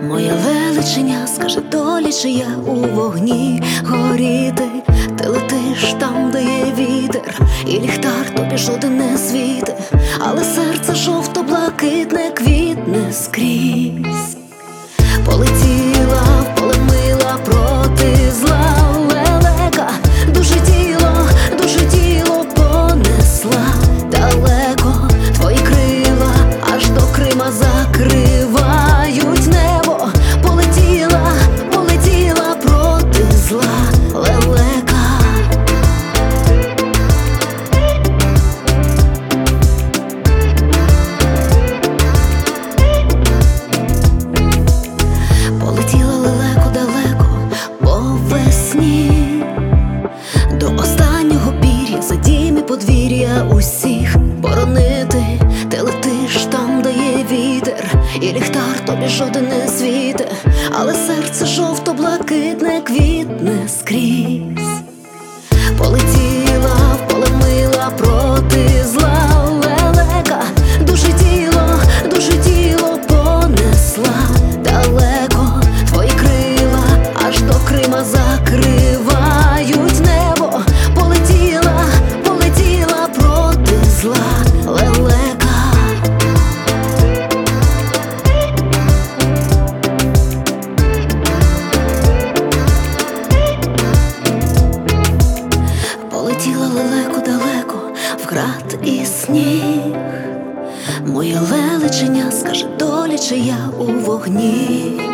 Моя величиня скаже долі, чи я у вогні горіти. Ти летиш там, де є вітер, і ліхтар тобі жоден не світи, але серце жовто-блакитне квітне скрізь. Полетіла в поле мила проти зла лелека, дуже тіло понесла далеко. Твої крила аж до Крима закривають небо. Полетіла проти зла лелека. Полетіла лелеко далеко по весні, до останнього пір'я, за дім і подвір'я усіх боронити. Ти летиш там, де є вітер, і ліхтар тобі жоден не світе, але серце жовто-блакитне квітне скрізь. Полетіла в поле мила проти зла лелека, дуже тіло понесла далеко. Твої крила аж до Крима закривають небо. Полетіла проти зла лелека. Полетіла лелеко далеко в град і сніг. Моя величиня скаже долі, чи я у вогні.